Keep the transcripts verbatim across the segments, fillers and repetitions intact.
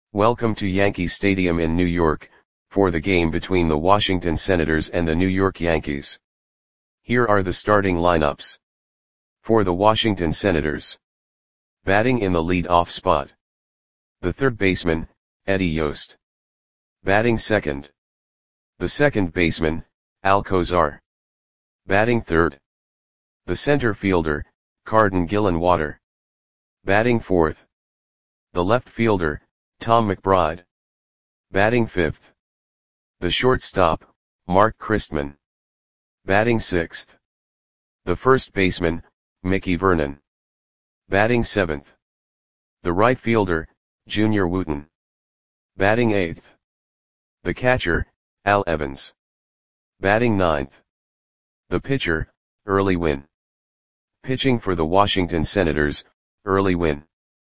Welcome to Yankee Stadium in New York, for the game between the Washington Senators and the New York Yankees. Here are the starting lineups. For the Washington Senators. Batting in the lead-off spot. The third baseman, Eddie Yost. Batting second. The second baseman, Al Cozart. Batting third. The center fielder, Carden Gillenwater. Batting fourth. The left fielder, Tom McBride. Batting fifth. The shortstop, Mark Christman. Batting sixth. The first baseman, Mickey Vernon. Batting seventh. The right fielder, Junior Wooten. Batting eighth. The catcher, Al Evans. Batting ninth. The pitcher, Early Wynn. Pitching for the Washington Senators, Early Wynn.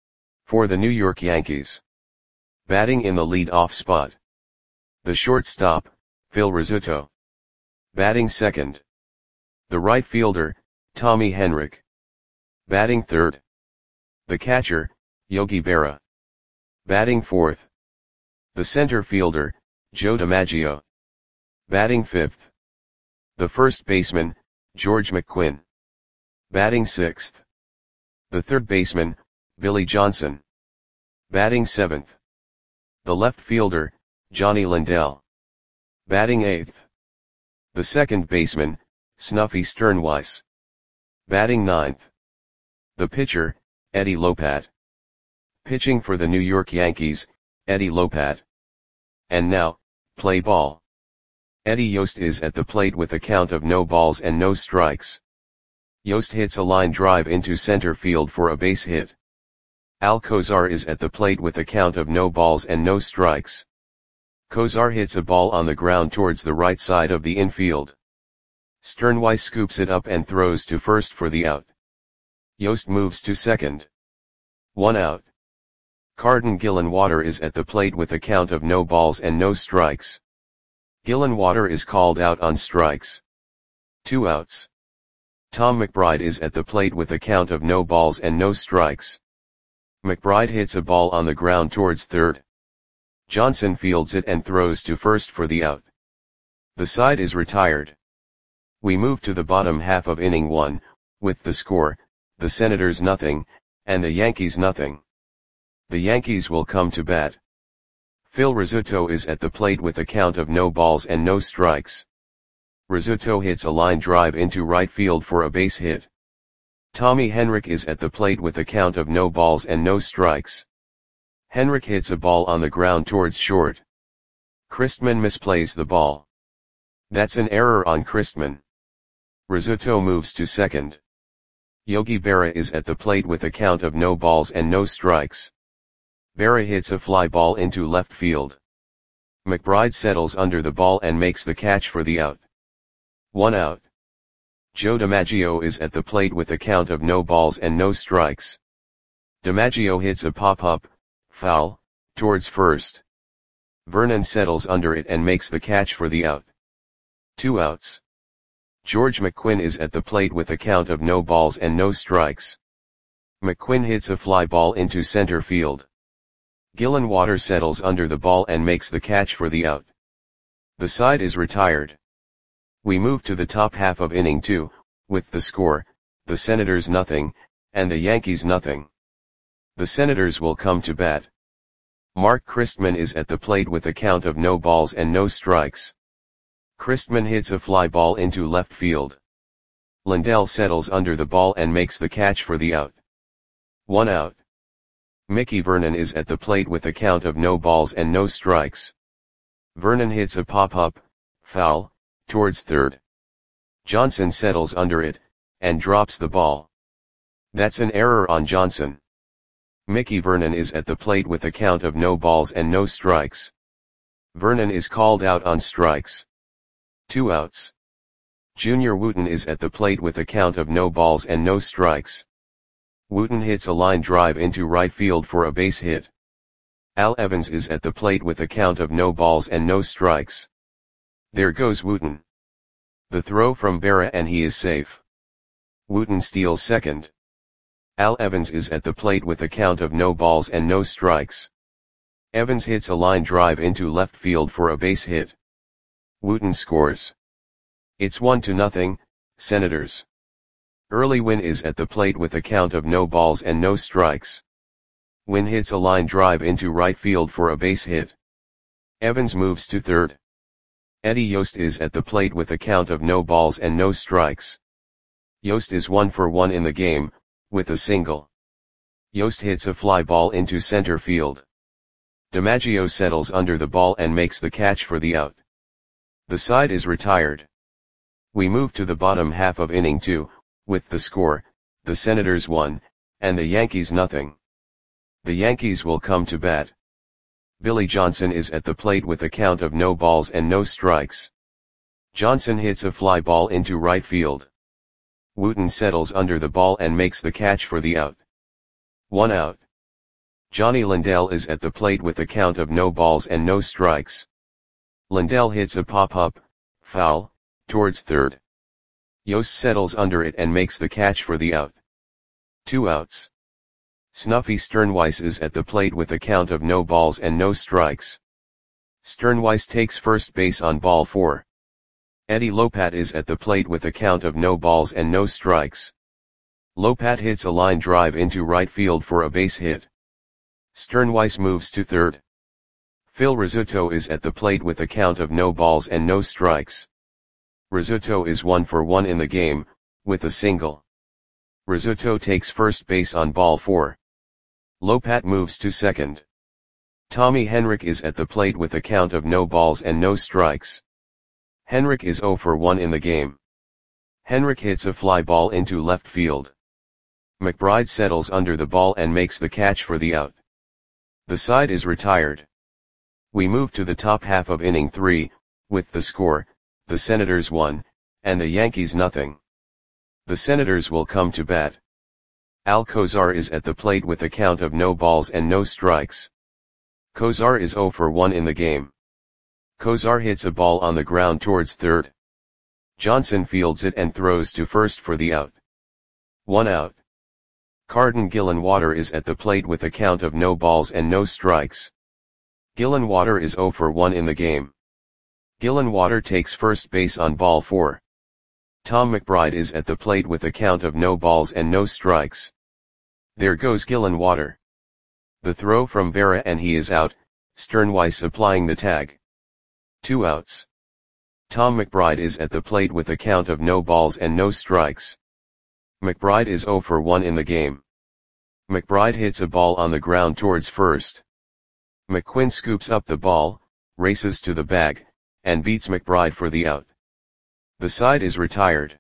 For the New York Yankees. Batting in the lead-off spot. The shortstop, Phil Rizzuto. Batting second. The right fielder, Tommy Henrich. Batting third. The catcher, Yogi Berra. Batting fourth. The center fielder, Joe DiMaggio. Batting fifth. The first baseman, George McQuinn. Batting sixth. The third baseman, Billy Johnson. Batting seventh. The left fielder, Johnny Lindell. Batting eighth. The second baseman, Snuffy Sternweiss. Batting ninth. The pitcher, Eddie Lopat. Pitching for the New York Yankees, Eddie Lopat. And now, play ball. Eddie Yost is at the plate with a count of no balls and no strikes. Yost hits a line drive into center field for a base hit. Al Cozart is at the plate with a count of no balls and no strikes. Cozart hits a ball on the ground towards the right side of the infield. Sternweiss scoops it up and throws to first for the out. Yost moves to second. One out. Carden Gillenwater is at the plate with a count of no balls and no strikes. Gillenwater is called out on strikes. Two outs. Tom McBride is at the plate with a count of no balls and no strikes. McBride hits a ball on the ground towards third. Johnson fields it and throws to first for the out. The side is retired. We move to the bottom half of inning one, with the score, the Senators nothing, and the Yankees nothing. The Yankees will come to bat. Phil Rizzuto is at the plate with a count of no balls and no strikes. Rizzuto hits a line drive into right field for a base hit. Tommy Henrich is at the plate with a count of no balls and no strikes. Henrich hits a ball on the ground towards short. Christman misplays the ball. That's an error on Christman. Rizzuto moves to second. Yogi Berra is at the plate with a count of no balls and no strikes. Berra hits a fly ball into left field. McBride settles under the ball and makes the catch for the out. One out. Joe DiMaggio is at the plate with a count of no balls and no strikes. DiMaggio hits a pop-up, foul, towards first. Vernon settles under it and makes the catch for the out. Two outs. George McQuinn is at the plate with a count of no balls and no strikes. McQuinn hits a fly ball into center field. Gillenwater settles under the ball and makes the catch for the out. The side is retired. We move to the top half of inning two, with the score, the Senators nothing, and the Yankees nothing. The Senators will come to bat. Mark Christman is at the plate with a count of no balls and no strikes. Christman hits a fly ball into left field. Lindell settles under the ball and makes the catch for the out. One out. Mickey Vernon is at the plate with a count of no balls and no strikes. Vernon hits a pop-up, foul, towards third. Johnson settles under it, and drops the ball. That's an error on Johnson. Mickey Vernon is at the plate with a count of no balls and no strikes. Vernon is called out on strikes. Two outs. Junior Wooten is at the plate with a count of no balls and no strikes. Wooten hits a line drive into right field for a base hit. Al Evans is at the plate with a count of no balls and no strikes. There goes Wooten. The throw from Berra and he is safe. Wooten steals second. Al Evans is at the plate with a count of no balls and no strikes. Evans hits a line drive into left field for a base hit. Wooten scores. It's one to nothing, Senators. Early Wynn is at the plate with a count of no balls and no strikes. Wynn hits a line drive into right field for a base hit. Evans moves to third. Eddie Yost is at the plate with a count of no balls and no strikes. Yost is one for one in the game, with a single. Yost hits a fly ball into center field. DiMaggio settles under the ball and makes the catch for the out. The side is retired. We move to the bottom half of inning two, with the score, the Senators one, and the Yankees nothing. The Yankees will come to bat. Billy Johnson is at the plate with a count of no balls and no strikes. Johnson hits a fly ball into right field. Wooten settles under the ball and makes the catch for the out. One out. Johnny Lindell is at the plate with a count of no balls and no strikes. Lindell hits a pop-up, foul, towards third. Yost settles under it and makes the catch for the out. Two outs. Snuffy Sternweiss is at the plate with a count of no balls and no strikes. Sternweiss takes first base on ball four. Eddie Lopat is at the plate with a count of no balls and no strikes. Lopat hits a line drive into right field for a base hit. Sternweiss moves to third. Phil Rizzuto is at the plate with a count of no balls and no strikes. Rizzuto is one for one in the game, with a single. Rizzuto takes first base on ball four. Lopat moves to second. Tommy Henrich is at the plate with a count of no balls and no strikes. Henrich is zero for one in the game. Henrich hits a fly ball into left field. McBride settles under the ball and makes the catch for the out. The side is retired. We move to the top half of inning three, with the score, the Senators one, and the Yankees nothing. The Senators will come to bat. Al Kozar is at the plate with a count of no balls and no strikes. Kozar is zero for one in the game. Kozar hits a ball on the ground towards third. Johnson fields it and throws to first for the out. One out. Carden Gillenwater is at the plate with a count of no balls and no strikes. Gillenwater is zero for one in the game. Gillenwater takes first base on ball four. Tom McBride is at the plate with a count of no balls and no strikes. There goes Gillenwater. The throw from Berra and he is out, Sternweiss applying the tag. Two outs. Tom McBride is at the plate with a count of no balls and no strikes. McBride is zero for one in the game. McBride hits a ball on the ground towards first. McQuinn scoops up the ball, races to the bag, and beats McBride for the out. The side is retired.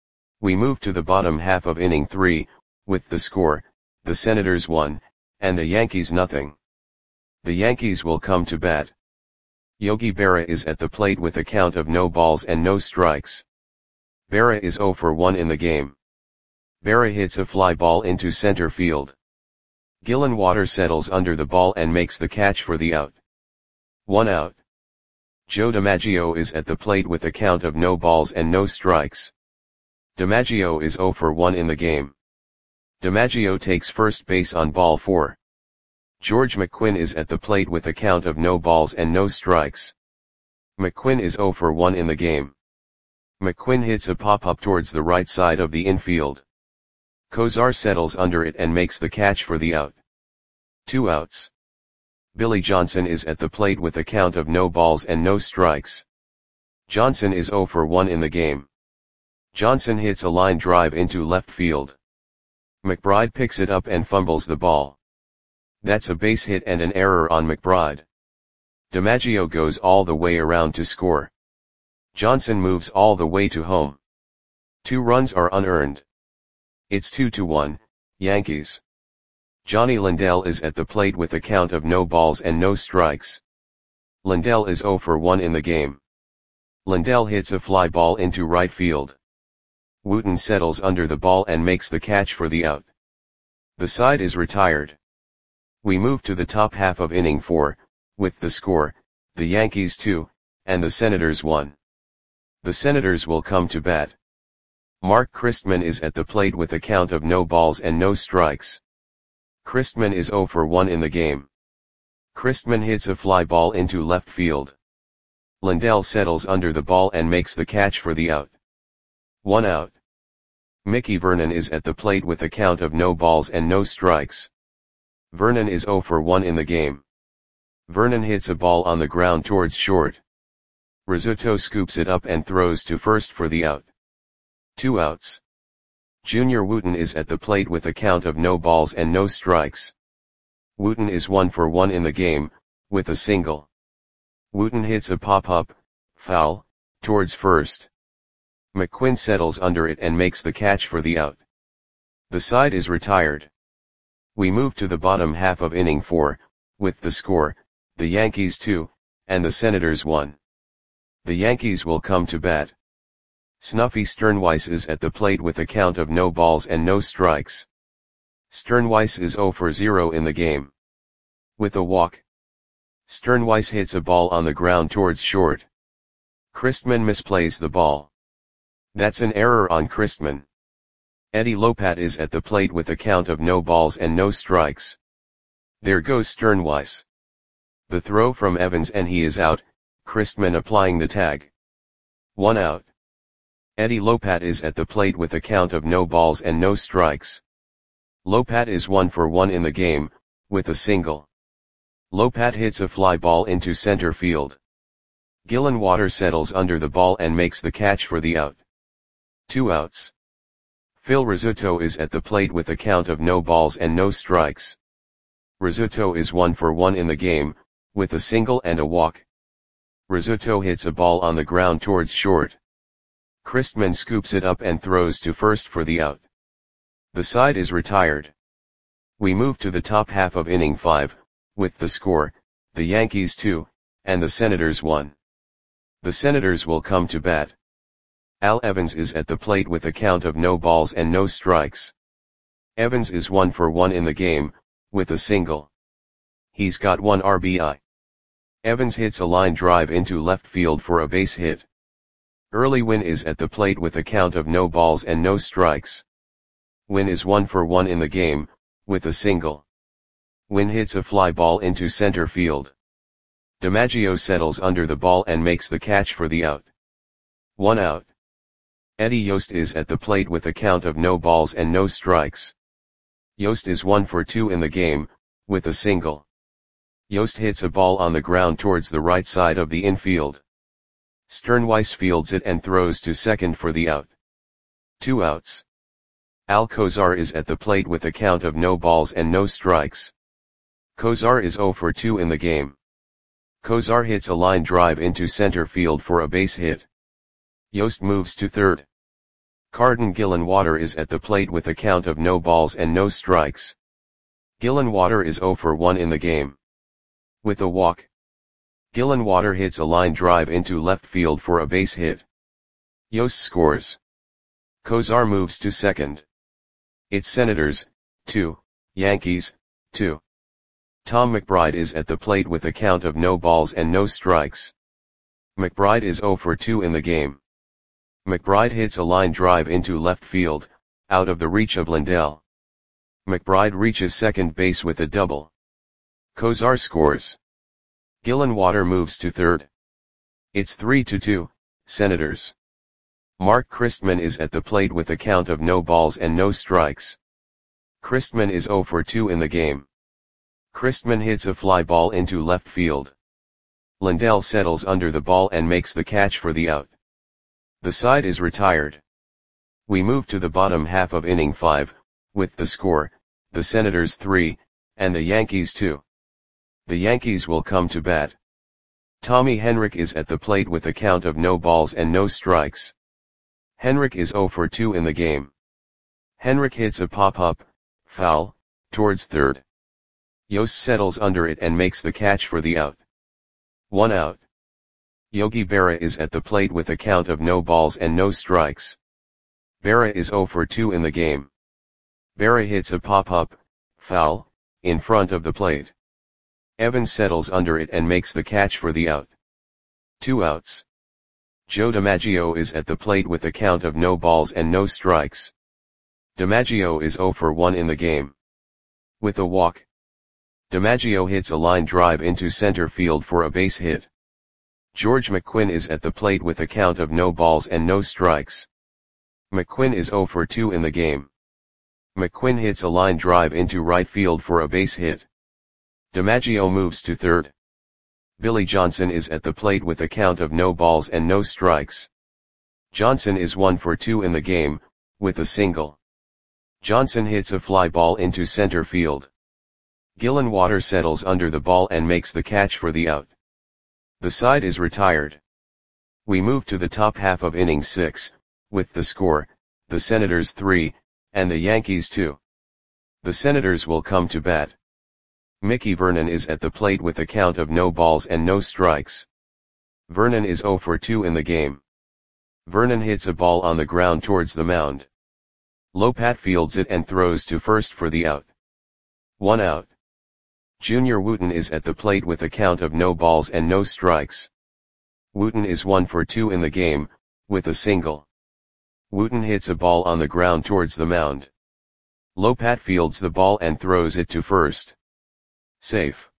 We move to the bottom half of inning three, with the score, the Senators one, and the Yankees nothing. The Yankees will come to bat. Yogi Berra is at the plate with a count of no balls and no strikes. Berra is zero for one in the game. Berra hits a fly ball into center field. Gillenwater settles under the ball and makes the catch for the out. One out. Joe DiMaggio is at the plate with a count of no balls and no strikes. DiMaggio is zero for one in the game. DiMaggio takes first base on ball four. George McQuinn is at the plate with a count of no balls and no strikes. McQuinn is zero for one in the game. McQuinn hits a pop-up towards the right side of the infield. Kozar settles under it and makes the catch for the out. Two outs. Billy Johnson is at the plate with a count of no balls and no strikes. Johnson is zero for one in the game. Johnson hits a line drive into left field. McBride picks it up and fumbles the ball. That's a base hit and an error on McBride. DiMaggio goes all the way around to score. Johnson moves all the way to home. Two runs are unearned. It's two to one, Yankees. Johnny Lindell is at the plate with a count of no balls and no strikes. Lindell is zero for one in the game. Lindell hits a fly ball into right field. Wooten settles under the ball and makes the catch for the out. The side is retired. We move to the top half of inning four, with the score, the Yankees two, and the Senators one. The Senators will come to bat. Mark Christman is at the plate with a count of no balls and no strikes. Christman is zero for one in the game. Christman hits a fly ball into left field. Lindell settles under the ball and makes the catch for the out. One out. Mickey Vernon is at the plate with a count of no balls and no strikes. Vernon is zero for one in the game. Vernon hits a ball on the ground towards short. Rizzuto scoops it up and throws to first for the out. Two outs. Junior Wooten is at the plate with a count of no balls and no strikes. Wooten is one for one in the game, with a single. Wooten hits a pop-up, foul, towards first. McQuinn settles under it and makes the catch for the out. The side is retired. We move to the bottom half of inning four, with the score, the Yankees two, and the Senators one. The Yankees will come to bat. Snuffy Sternweiss is at the plate with a count of no balls and no strikes. Sternweiss is zero for zero in the game. With a walk. Sternweiss hits a ball on the ground towards short. Christman misplays the ball. That's an error on Christman. Eddie Lopat is at the plate with a count of no balls and no strikes. There goes Sternweiss. The throw from Evans and he is out, Christman applying the tag. One out. Eddie Lopat is at the plate with a count of no balls and no strikes. Lopat is one for one in the game, with a single. Lopat hits a fly ball into center field. Gillenwater settles under the ball and makes the catch for the out. Two outs. Phil Rizzuto is at the plate with a count of no balls and no strikes. Rizzuto is one for one in the game, with a single and a walk. Rizzuto hits a ball on the ground towards short. Christman scoops it up and throws to first for the out. The side is retired. We move to the top half of inning five, with the score, the Yankees two, and the Senators one. The Senators will come to bat. Al Evans is at the plate with a count of no balls and no strikes. Evans is one for one in the game, with a single. He's got one R B I. Evans hits a line drive into left field for a base hit. Early Wynn is at the plate with a count of no balls and no strikes. Wynn is one for one in the game, with a single. Wynn hits a fly ball into center field. DiMaggio settles under the ball and makes the catch for the out. One out. Eddie Yost is at the plate with a count of no balls and no strikes. Yost is one for two in the game, with a single. Yost hits a ball on the ground towards the right side of the infield. Sternweiss fields it and throws to second for the out. Two outs. Al Kozar is at the plate with a count of no balls and no strikes. Kozar is zero for two in the game. Kozar hits a line drive into center field for a base hit. Yost moves to third. Carden Gillenwater is at the plate with a count of no balls and no strikes. Gillenwater is zero for one in the game. With a walk. Gillenwater hits a line drive into left field for a base hit. Yost scores. Kozar moves to second. It's Senators, two, Yankees, two. Tom McBride is at the plate with a count of no balls and no strikes. McBride is zero for two in the game. McBride hits a line drive into left field, out of the reach of Lindell. McBride reaches second base with a double. Kozar scores. Gillenwater moves to third. It's three to two, Senators. Mark Christman is at the plate with a count of no balls and no strikes. Christman is zero for two in the game. Christman hits a fly ball into left field. Lindell settles under the ball and makes the catch for the out. The side is retired. We move to the bottom half of inning five, with the score, the Senators three, and the Yankees two. The Yankees will come to bat. Tommy Henrich is at the plate with a count of no balls and no strikes. Henrich is zero for two in the game. Henrich hits a pop-up, foul, towards third. Yost settles under it and makes the catch for the out. One out. Yogi Berra is at the plate with a count of no balls and no strikes. Berra is zero for two in the game. Berra hits a pop-up, foul, in front of the plate. Evans settles under it and makes the catch for the out. Two outs. Joe DiMaggio is at the plate with a count of no balls and no strikes. DiMaggio is zero for one in the game. With a walk. DiMaggio hits a line drive into center field for a base hit. George McQuinn is at the plate with a count of no balls and no strikes. McQuinn is oh for two in the game. McQuinn hits a line drive into right field for a base hit. DiMaggio moves to third. Billy Johnson is at the plate with a count of no balls and no strikes. Johnson is one for two in the game, with a single. Johnson hits a fly ball into center field. Gillenwater settles under the ball and makes the catch for the out. The side is retired. We move to the top half of inning six, with the score, the Senators three, and the Yankees two. The Senators will come to bat. Mickey Vernon is at the plate with a count of no balls and no strikes. Vernon is oh for two in the game. Vernon hits a ball on the ground towards the mound. Lopat fields it and throws to first for the out. One out. Junior Wooten is at the plate with a count of no balls and no strikes. Wooten is one for two in the game, with a single. Wooten hits a ball on the ground towards the mound. Lopat fields the ball and throws it to first. Safe.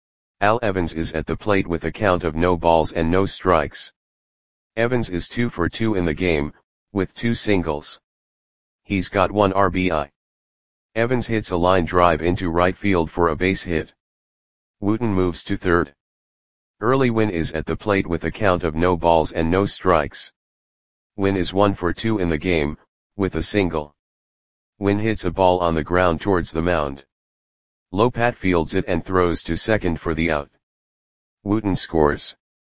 Al Evans is at the plate with a count of no balls and no strikes. Evans is two for two in the game, with two singles. He's got one R B I. Evans hits a line drive into right field for a base hit. Wooten moves to third. Early Wynn is at the plate with a count of no balls and no strikes. Wynn is one for two in the game, with a single. Wynn hits a ball on the ground towards the mound. Lopat fields it and throws to second for the out. Wooten scores.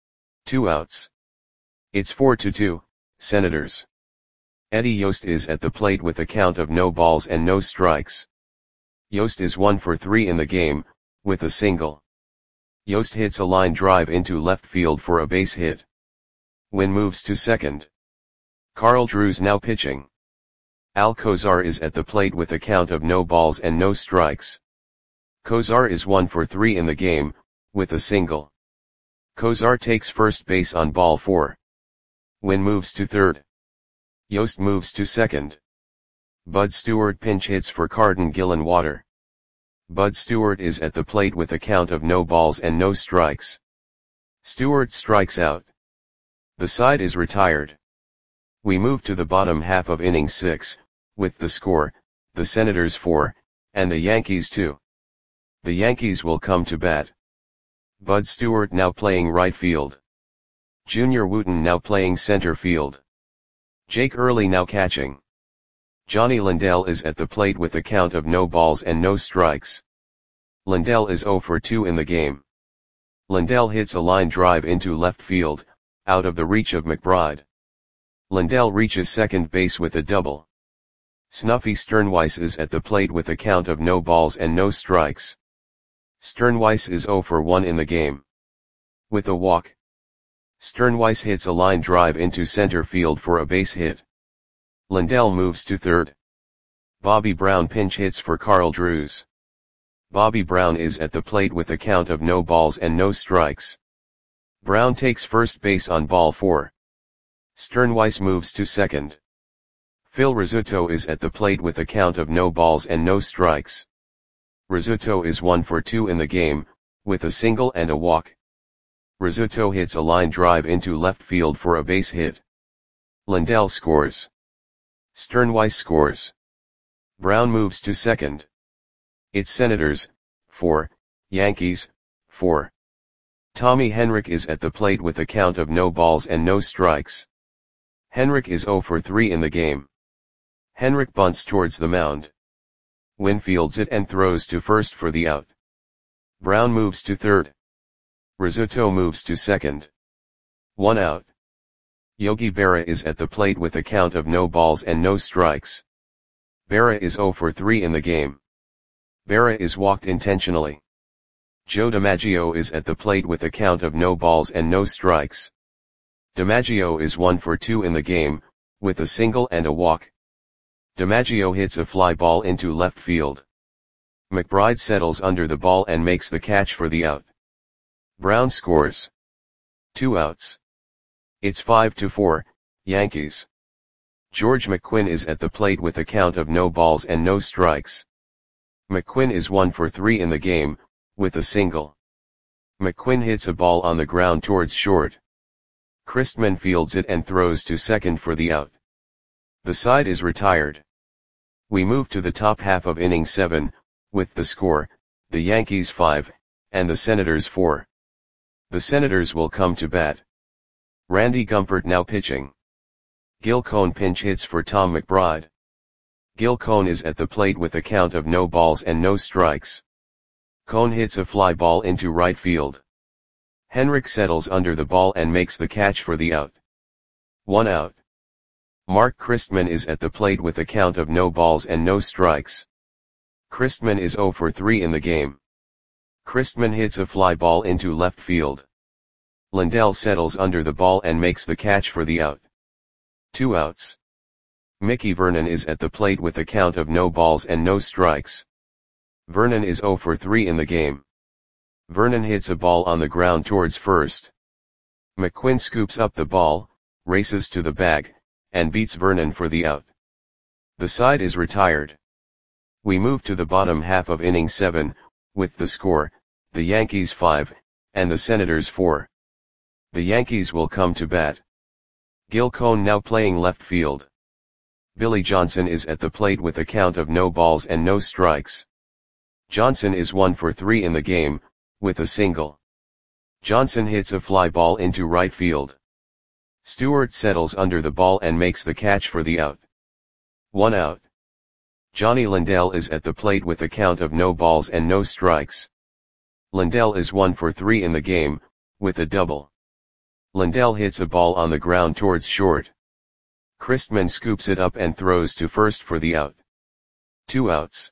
Two outs. It's four to two, Senators. Eddie Yost is at the plate with a count of no balls and no strikes. Yost is one for three in the game, with a single. Yost hits a line drive into left field for a base hit. Wynn moves to second. Carl Drews now pitching. Al Kozar is at the plate with a count of no balls and no strikes. Kozar is one for three in the game, with a single. Kozar takes first base on ball four. Wynn moves to third. Yost moves to second. Bud Stewart pinch hits for Carden Gillenwater. Bud Stewart is at the plate with a count of no balls and no strikes. Stewart strikes out. The side is retired. We move to the bottom half of inning six, with the score, the Senators four, and the Yankees two. The Yankees will come to bat. Bud Stewart now playing right field. Junior Wooten now playing center field. Jake Early now catching. Johnny Lindell is at the plate with a count of no balls and no strikes. Lindell is oh for two in the game. Lindell hits a line drive into left field, out of the reach of McBride. Lindell reaches second base with a double. Snuffy Sternweiss is at the plate with a count of no balls and no strikes. Sternweiss is oh for one in the game. With a walk. Sternweiss hits a line drive into center field for a base hit. Lindell moves to third. Bobby Brown pinch hits for Carl Drews. Bobby Brown is at the plate with a count of no balls and no strikes. Brown takes first base on ball four. Sternweiss moves to second. Phil Rizzuto is at the plate with a count of no balls and no strikes. Rizzuto is one for two in the game, with a single and a walk. Rizzuto hits a line drive into left field for a base hit. Lindell scores. Sternweiss scores. Brown moves to second. It's Senators, four, Yankees, four. Tommy Henrich is at the plate with a count of no balls and no strikes. Henrich is oh for three in the game. Henrich bunts towards the mound. Wynn fields it and throws to first for the out. Brown moves to third. Rizzuto moves to second. One out. Yogi Berra is at the plate with a count of no balls and no strikes. Berra is oh for three in the game. Berra is walked intentionally. Joe DiMaggio is at the plate with a count of no balls and no strikes. DiMaggio is one for two in the game, with a single and a walk. DiMaggio hits a fly ball into left field. McBride settles under the ball and makes the catch for the out. Brown scores. Two outs. It's five to four, Yankees. George McQuinn is at the plate with a count of no balls and no strikes. McQuinn is one for three in the game, with a single. McQuinn hits a ball on the ground towards short. Christman fields it and throws to second for the out. The side is retired. We move to the top half of inning seven, with the score, the Yankees five, and the Senators four. The Senators will come to bat. Randy Gumpert now pitching. Gil Cone pinch hits for Tom McBride. Gil Cone is at the plate with a count of no balls and no strikes. Cone hits a fly ball into right field. Henrik settles under the ball and makes the catch for the out. One out. Mark Christman is at the plate with a count of no balls and no strikes. Christman is zero for three in the game. Christman hits a fly ball into left field. Lindell settles under the ball and makes the catch for the out. Two outs. Mickey Vernon is at the plate with a count of no balls and no strikes. Vernon is zero for three in the game. Vernon hits a ball on the ground towards first. McQuinn scoops up the ball, races to the bag, and beats Vernon for the out. The side is retired. We move to the bottom half of inning seven, with the score, the Yankees five, and the Senators four. The Yankees will come to bat. Gil Cone now playing left field. Billy Johnson is at the plate with a count of no balls and no strikes. Johnson is one for three in the game, with a single. Johnson hits a fly ball into right field. Stewart settles under the ball and makes the catch for the out. One out. Johnny Lindell is at the plate with a count of no balls and no strikes. Lindell is one for three in the game, with a double. Lindell hits a ball on the ground towards short. Christman scoops it up and throws to first for the out. Two outs.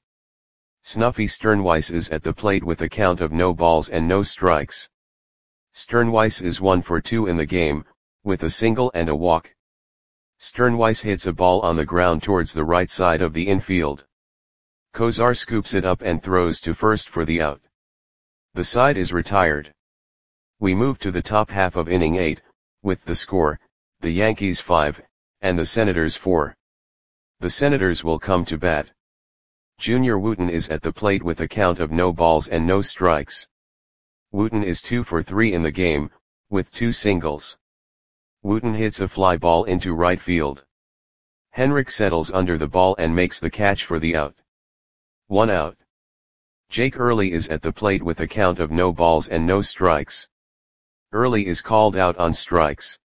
Snuffy Sternweiss is at the plate with a count of no balls and no strikes. Sternweiss is one for two in the game, with a single and a walk. Sternweiss hits a ball on the ground towards the right side of the infield. Kozar scoops it up and throws to first for the out. The side is retired. We move to the top half of inning eight, with the score, the Yankees five, and the Senators four. The Senators will come to bat. Junior Wooten is at the plate with a count of no balls and no strikes. Wooten is two for three in the game, with two singles. Wooten hits a fly ball into right field. Henrik settles under the ball and makes the catch for the out. One out. Jake Early is at the plate with a count of no balls and no strikes. Early is called out on strikes.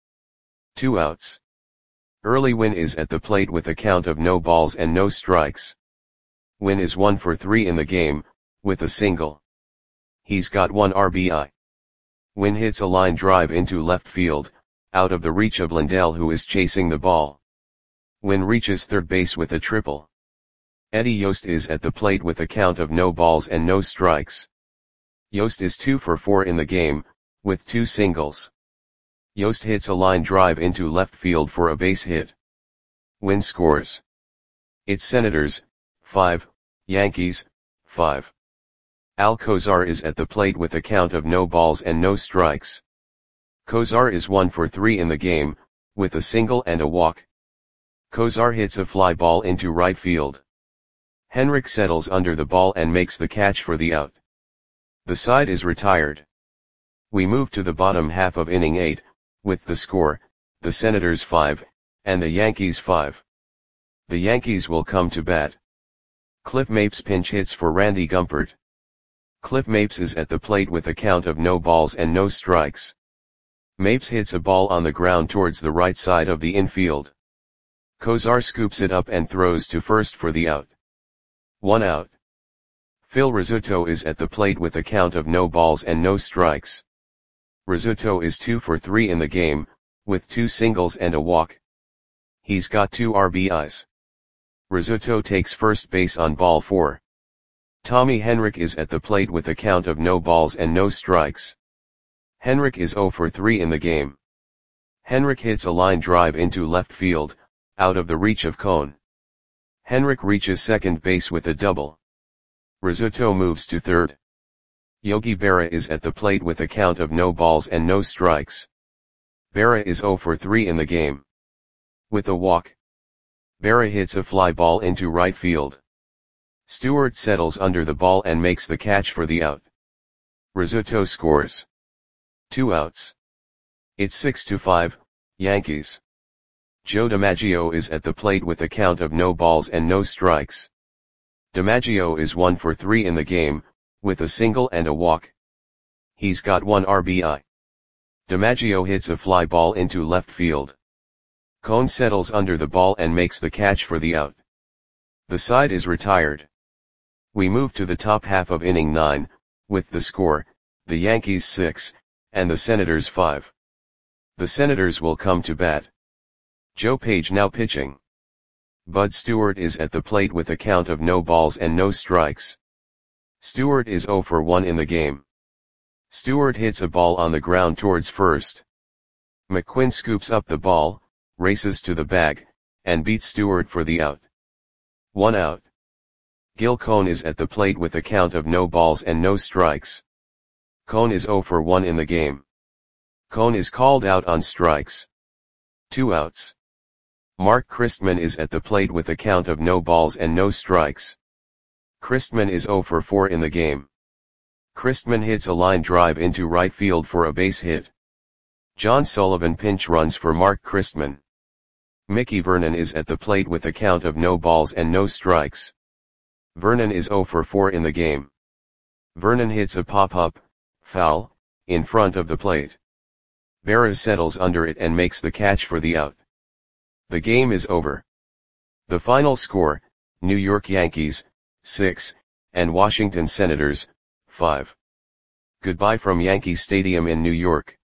Two outs. Early Wynn is at the plate with a count of no balls and no strikes. Wynn is one for three in the game, with a single. He's got one R B I. Wynn hits a line drive into left field, out of the reach of Lindell who is chasing the ball. Wynn reaches third base with a triple. Eddie Yost is at the plate with a count of no balls and no strikes. Yost is two for four in the game, with two singles. Yost hits a line drive into left field for a base hit. Wynn scores. It's Senators, five, Yankees, five. Al Kozar is at the plate with a count of no balls and no strikes. Kozar is one for three in the game, with a single and a walk. Kozar hits a fly ball into right field. Henrik settles under the ball and makes the catch for the out. The side is retired. We move to the bottom half of inning eight, with the score, the Senators five, and the Yankees five. The Yankees will come to bat. Cliff Mapes pinch hits for Randy Gumpert. Cliff Mapes is at the plate with a count of no balls and no strikes. Mapes hits a ball on the ground towards the right side of the infield. Kozar scoops it up and throws to first for the out. One out. Phil Rizzuto is at the plate with a count of no balls and no strikes. Rizzuto is two for three in the game, with two singles and a walk. He's got two R B Is. Rizzuto takes first base on ball four. Tommy Henrik is at the plate with a count of no balls and no strikes. Henrik is zero for three in the game. Henrik hits a line drive into left field, out of the reach of Cone. Henrik reaches second base with a double. Rizzuto moves to third. Yogi Berra is at the plate with a count of no balls and no strikes. Berra is zero for three in the game. With a walk. Berra hits a fly ball into right field. Stewart settles under the ball and makes the catch for the out. Rizzuto scores. Two outs. It's six to five, Yankees. Joe DiMaggio is at the plate with a count of no balls and no strikes. DiMaggio is one for three in the game, with a single and a walk. He's got one R B I. DiMaggio hits a fly ball into left field. Cone settles under the ball and makes the catch for the out. The side is retired. We move to the top half of inning nine, with the score, the Yankees six, and the Senators five. The Senators will come to bat. Joe Page now pitching. Bud Stewart is at the plate with a count of no balls and no strikes. Stewart is zero for one in the game. Stewart hits a ball on the ground towards first. McQuinn scoops up the ball, races to the bag, and beats Stewart for the out. One out. Gil Cone is at the plate with a count of no balls and no strikes. Cone is zero for one in the game. Cone is called out on strikes. Two outs. Mark Christman is at the plate with a count of no balls and no strikes. Christman is zero for four in the game. Christman hits a line drive into right field for a base hit. John Sullivan pinch runs for Mark Christman. Mickey Vernon is at the plate with a count of no balls and no strikes. Vernon is zero for four in the game. Vernon hits a pop-up, foul, in front of the plate. Berra settles under it and makes the catch for the out. The game is over. The final score, New York Yankees, six, and Washington Senators, five. Goodbye from Yankee Stadium in New York.